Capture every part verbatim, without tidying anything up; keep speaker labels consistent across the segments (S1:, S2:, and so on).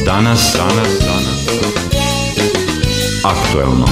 S1: Danas, danas, danas, aktuelno.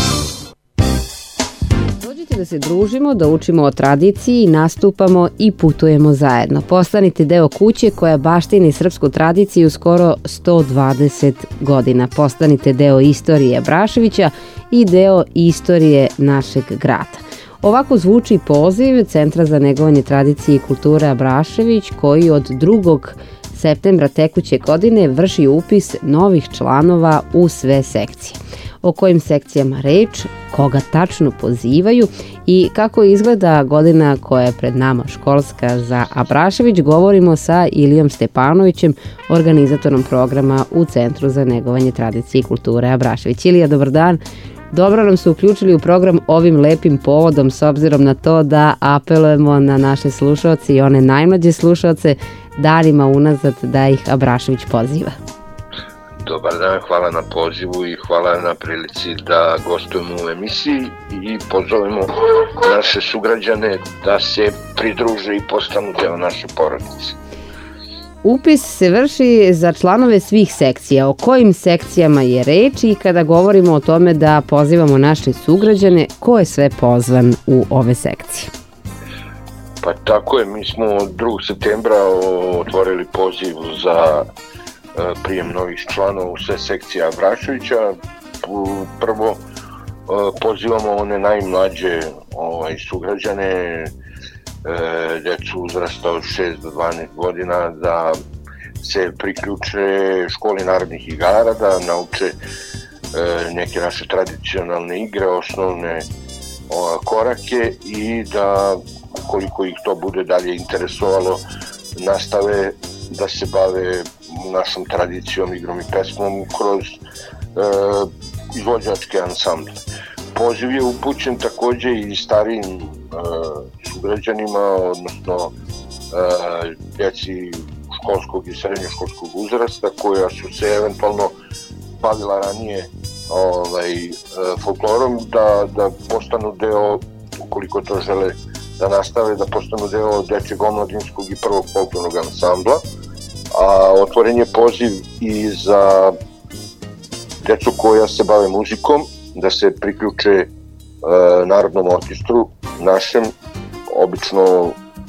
S2: Dođite da se družimo, da učimo o tradiciji, nastupamo i putujemo zajedno. Postanite deo kuće koja baštini srpsku tradiciju skoro sto dvadeset godina. Postanite deo istorije Abraševića i deo istorije našeg grada. Ovako zvuči poziv Centra za negovanje tradicije i kulture Abrašević, koji od drugog septembra tekuće godine vrši upis novih članova u sve sekcije. O kojim sekcijama reč, koga tačno pozivaju i kako izgleda godina koja je pred nama školska za Abrašević, govorimo sa Ilijom Stepanovićem, organizatorom programa u Centru za negovanje tradicije i kulture Abrašević. Ilija, dobar dan. Dobro nam su uključili u program ovim lepim povodom, s obzirom na to da apelujemo na naše slušaoce i one najmlađe slušaoce danima unazad da ih Abrašević poziva.
S3: Dobar dan, hvala na pozivu i hvala na prilici da gostujemo u emisiji i pozovemo naše sugrađane da se pridruže i postanu deo naše porodice.
S2: Upis se vrši za članove svih sekcija. O kojim sekcijama je reč i kada govorimo o tome da pozivamo naše sugrađane, ko je sve pozvan u ove sekcije?
S3: Pa tako je, mi smo drugog septembra otvorili poziv za prijem novih članova u sve sekcije Abraševića. Prvo pozivamo one najmlađe ovaj, sugrađane, decu uzrasta od šest do dvanaest godina da se priključe školi narodnih igara, da nauče neke naše tradicionalne igre, osnovne korake i da, koliko ih to bude dalje interesovalo, nastave da se bave našom tradicijom, igrom i pesmom kroz e, izvođačke ansamble. Poziv je upućen takođe i starijim e, sugrađanima, odnosno e, djeci školskog i srednjoškolskog uzrasta koja su se eventualno bavila ranije ovaj, e, folklorom, da, da postanu deo, ukoliko to žele da nastave, da postanu deo dečjeg omladinskog i prvog folklornog ansambla. A otvoren je poziv i za decu koja se bave muzikom, da se priključe e, Narodnom orkestru našem, obično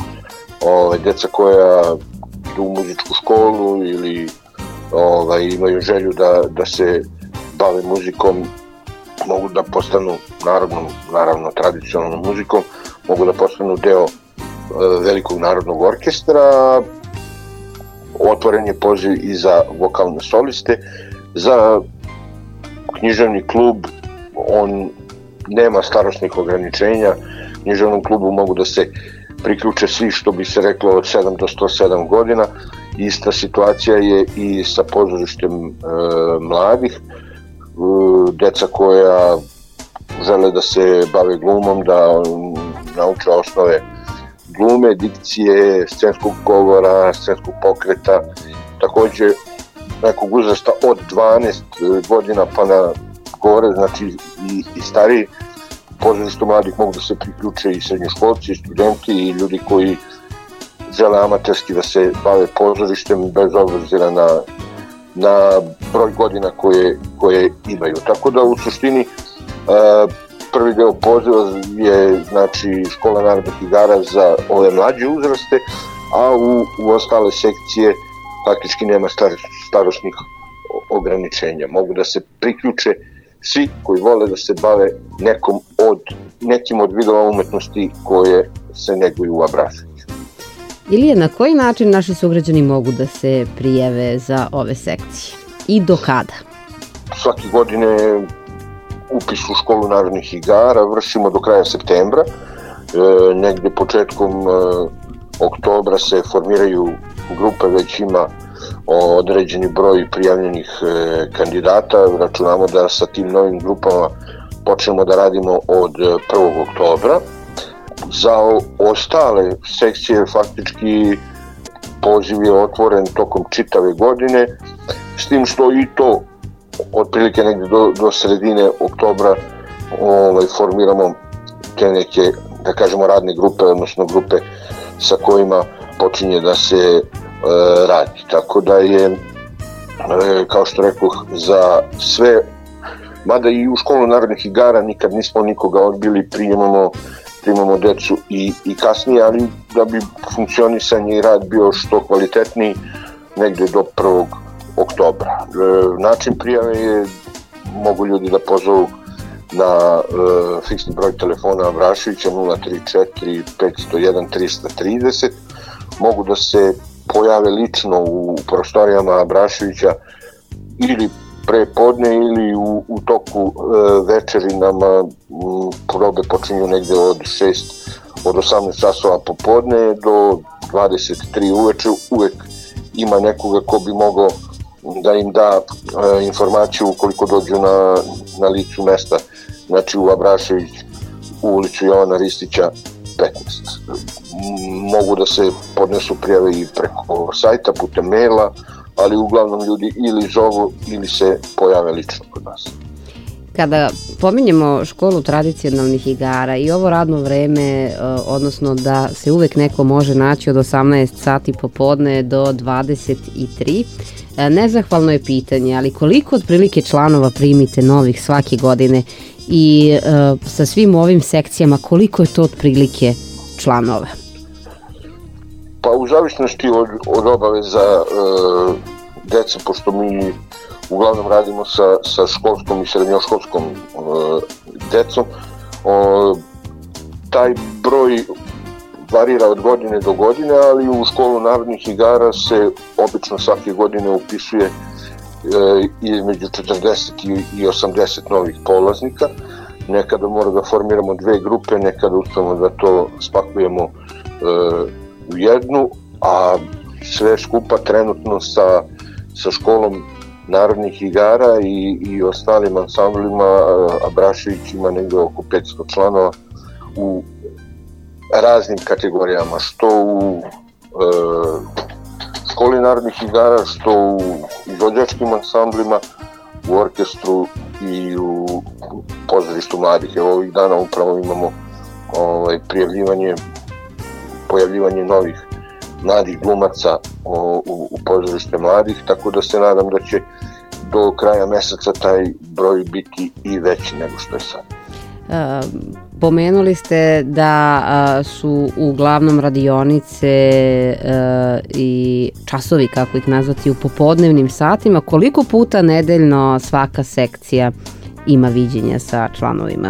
S3: ovaj, deca koja idu u muzičku školu ili ovaj, imaju želju da, da se bave muzikom, mogu da postanu narodnom, naravno tradicionalnom muzikom, mogu da postanu deo e, velikog narodnog orkestra. Otvoren je poziv i za vokalne soliste. Za književni klub on nema starosnih ograničenja. Književnom klubu mogu da se priključe svi, što bi se reklo, od sedam do sto sedam godina. Ista situacija je i sa pozorištem e, mladih. E, deca koja žele da se bave glumom, da nauče osnove glume, dikcije, scenskog govora, scenskog pokreta, takođe nekog uzrasta od dvanaest godina pa na gore, znači i, i stariji. Pozorištu mladih mogu da se priključe i srednjoškolci, i studenti i ljudi koji žele amaterski da se bave pozorištem bez obzira na, na broj godina koje, koje imaju. Tako da u suštini uh, prvi deo poziva je znači škola narodnih igara za ove mlađe uzraste, a u, u ostale sekcije faktički nema star, starosnih ograničenja. Mogu da se priključe svi koji vole da se bave nekom od, nekim od vidova umetnosti koje se neguju u Abraševiću.
S2: Ilija, na koji način naši sugrađani mogu da se prijave za ove sekcije i do kada?
S3: Svake godine upis u školu narodnih igara vršimo do kraja septembra. E, negde početkom e, oktobra se formiraju grupe, već ima određeni broj prijavljenih e, kandidata. Računamo da sa tim novim grupama počnemo da radimo od prvog oktobra. Za o, ostale sekcije faktički poziv je otvoren tokom čitave godine, s tim što i to otprilike negde do, do sredine oktobra ovaj, formiramo te neke, da kažemo, radne grupe, odnosno grupe sa kojima počinje da se e, radi. Tako da je e, kao što rekoh, za sve, mada i u školu narodnih igara nikad nismo nikoga odbili, prijemamo, prijemamo decu i, i kasnije, ali da bi funkcionisanje i rad bio što kvalitetniji, negde do prvog oktobra. E, način prijave je, mogu ljudi da pozovu na e, fiksni broj telefona Abraševića nula tri četiri pet zero jedan tri tri zero, mogu da se pojave lično u prostorijama Abraševića ili pre podne ili u, u toku e, večeri. Nama m, probe počinju negde od šest, od osamnaest časova popodne do dvadeset tri uveče. Uvek ima nekoga ko bi mogao da im da e, informaciju ukoliko dođu na, na licu mesta, znači u Abrašević, u ulicu Jovana Ristića petnaest. Mogu da se podnesu prijave i preko sajta, putem maila, ali uglavnom ljudi ili zovu ili se pojave lično kod nas.
S2: Kada pominjemo školu tradicionalnih igara i ovo radno vreme, odnosno da se uvek neko može naći od osamnaest sati popodne do dvadeset tri, nezahvalno je pitanje, ali koliko otprilike članova primite novih svake godine i e, sa svim ovim sekcijama, koliko je to otprilike članova?
S3: Pa u zavisnosti od, od obaveza e, dece, pošto mi uglavnom radimo sa, sa školskom i srednjoškolskom e, decom, o, taj broj varira od godine do godine, ali u školu narodnih igara se obično svake godine upisuje e, između četrdeset i osamdeset novih polaznika. Nekada mora da formiramo dve grupe, nekada uspemo da to spakujemo e, u jednu, a sve skupa trenutno sa, sa školom narodnih igara i, i ostalim ansamblima Abrašević ima negde oko petsto članova u raznim kategorijama, što u e, školi narodnih igara, što u izvođačkim ansamblima, u orkestru i u pozorištu mladih. Evo ovih dana upravo imamo ovaj, prijavljivanje, pojavljivanje novih mladih glumaca o, u, u pozorište mladih, tako da se nadam da će do kraja meseca taj broj biti i veći nego što je sad.
S2: Uh, pomenuli ste da uh, su uglavnom radionice uh, i časovi, kako ih nazvati, u popodnevnim satima. Koliko puta nedeljno svaka sekcija ima viđenja sa članovima?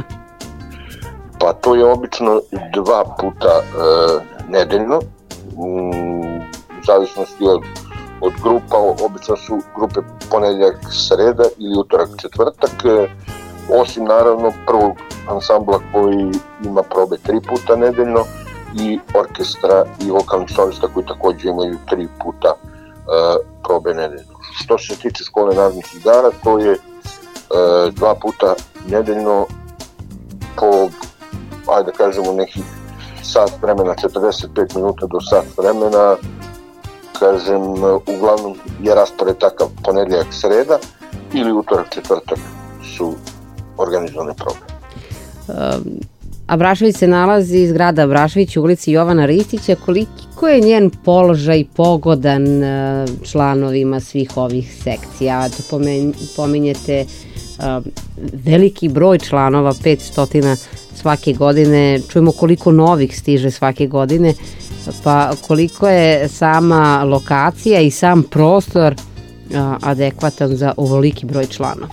S3: Pa to je obično dva puta uh, nedeljno, mm, u zavisnosti od, od grupa. Obično su grupe ponedjeljak, sreda ili utorak, četvrtak, uh, osim naravno prvog ansambla koji ima probe tri puta nedeljno i orkestra i vokalnih solista koji takođe imaju tri puta uh, probe nedeljno. Što se tiče škole narodnih igara, to je uh, dva puta nedeljno po, ajde da kažemo, nekih sat vremena, četrdeset pet minuta do sat vremena. Kažem, uglavnom je raspored takav ponedjeljak, sreda ili utorak, četvrtak su organizovane probe.
S2: Um, Abrašević se nalazi, zgrada Abrašević u ulici Jovana Ristića. Koliko je njen položaj pogodan uh, članovima svih ovih sekcija? To pomen, pominjete uh, veliki broj članova, petsto svake godine. Čujemo koliko novih stiže svake godine, pa koliko je sama lokacija i sam prostor uh, adekvatan za ovoliki broj članova?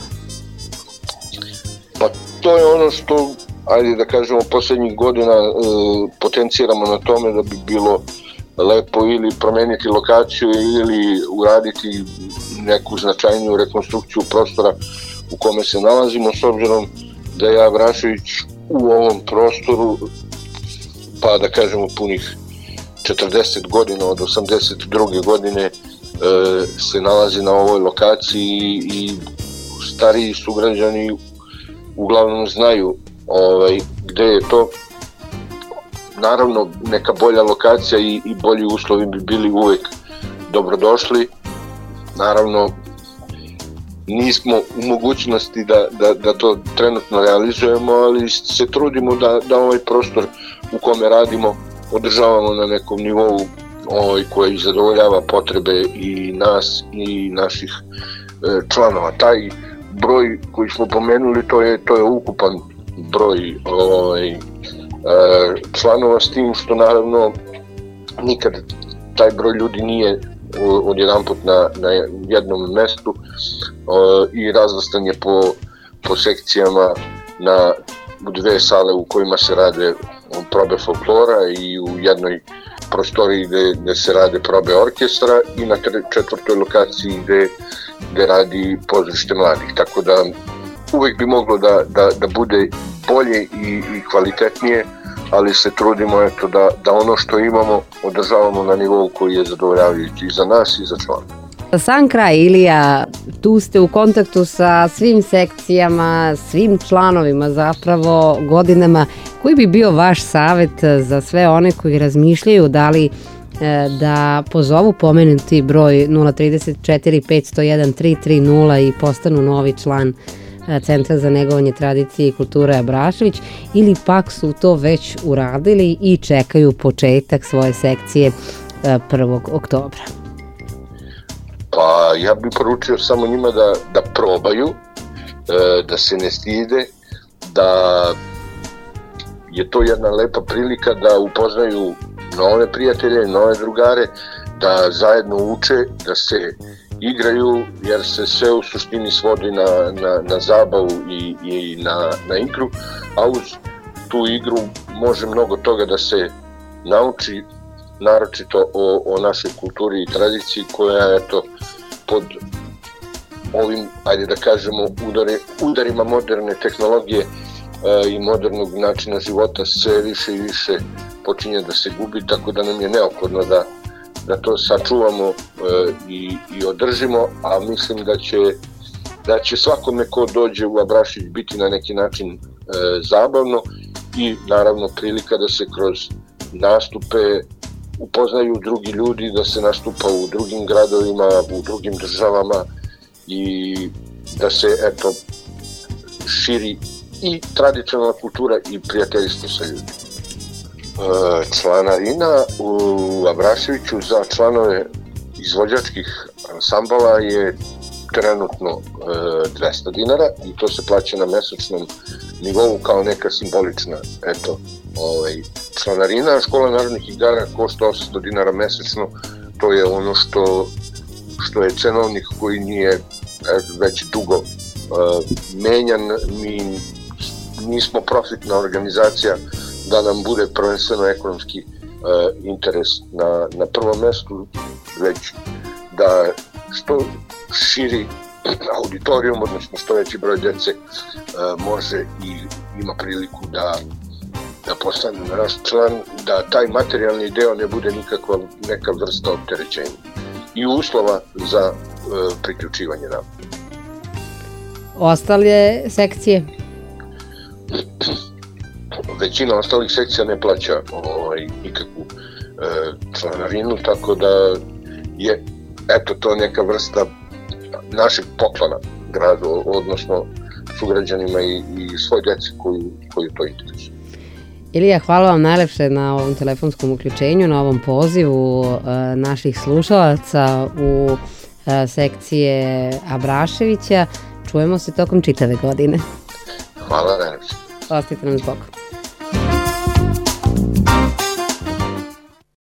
S3: Pa to je ono što, ajde da kažemo, poslednjih godina e, potenciramo na tome da bi bilo lepo ili promeniti lokaciju ili uraditi neku značajniju rekonstrukciju prostora u kome se nalazimo, s obzirom da je Abrašević u ovom prostoru, pa da kažemo punih četrdeset godina, od osamdeset druge godine e, se nalazi na ovoj lokaciji i stariji sugrađani uglavnom znaju ovaj, gde je to. Naravno, neka bolja lokacija i, i bolji uslovi bi bili uvek dobrodošli. Naravno, nismo u mogućnosti da, da, da to trenutno realizujemo, ali se trudimo da, da ovaj prostor u kome radimo održavamo na nekom nivou ovaj, koji zadovoljava potrebe i nas i naših e, članova. Taj broj koji smo pomenuli, to je, to je ukupan broj ovaj, e, članova, s tim što naravno nikad taj broj ljudi nije odjedanput na, na jednom mestu e, i razvrstan je po, po sekcijama na dve sale u kojima se rade probe folklora i u jednoj prostoriji gde, gde se rade probe orkestra i na četvrtoj lokaciji gde, gde radi pozorište mladih. Tako da uvek bi moglo da, da, da bude bolje i, i kvalitetnije, ali se trudimo eto, da, da ono što imamo održavamo na nivou koji je zadovoljavajući i za nas i za članove.
S2: Za sam kraj, Ilija, tu ste u kontaktu sa svim sekcijama, svim članovima zapravo godinama. Koji bi bio vaš savet za sve one koji razmišljaju da li e, da pozovu pomenuti broj nula tri četiri pet zero jedan tri tri nula i postanu novi član e, Centra za negovanje tradicije i kulture Abrašević, ili pak su to već uradili i čekaju početak svoje sekcije e, prvog oktobra?
S3: Pa ja bih poručio samo njima da, da probaju, da se ne stide, da je to jedna lepa prilika da upoznaju nove prijatelje, nove drugare, da zajedno uče, da se igraju, jer se sve u suštini svodi na, na, na zabavu i, i na, na igru, a uz tu igru može mnogo toga da se nauči, naročito o, o našoj kulturi i tradiciji koja, eto, pod ovim, ajde da kažemo, udare, udarima moderne tehnologije e, i modernog načina života sve više i više počinje da se gubi, tako da nam je neophodno da, da to sačuvamo e, i, i održimo, a mislim da će, da će svakome ko dođe u Abrašević biti na neki način e, zabavno i naravno prilika da se kroz nastupe upoznaju drugi ljudi, da se nastupa u drugim gradovima, u drugim državama i da se eto širi i tradicionalna kultura i prijateljstvo sa ljudima. E, članarina u Abraševiću za članove izvođačkih ansambala je trenutno e, dvesta dinara i to se plaća na mesečnom nivou kao neka simbolična eto ovaj, članarina. Škola narodnih igara košta osamsto dinara mesečno, to je ono što, što je cenovnik koji nije već dugo uh, menjan. Mi nismo profitna organizacija da nam bude prvenstveno ekonomski uh, interes na, na prvom mestu, već da što širi auditorijum, odnosno što veći broj djece uh, može i ima priliku da da postane naš član, da taj materijalni deo ne bude nikakva neka vrsta opterećenja i uslova za e, priključivanje nam.
S2: Ostale sekcije?
S3: Većina ostalih sekcija ne plaća ovaj, nikakvu e, članarinu, tako da je eto to neka vrsta našeg poklona gradu, odnosno sugrađanima i, i svoj djeci koju, koju to interesuje.
S2: Ilija, hvala vam najlepše na ovom telefonskom uključenju, na ovom pozivu e, naših slušalaca u e, sekcije Abraševića. Čujemo se tokom čitave godine.
S3: Hvala najlepše.
S2: Ostite nam s Bogom.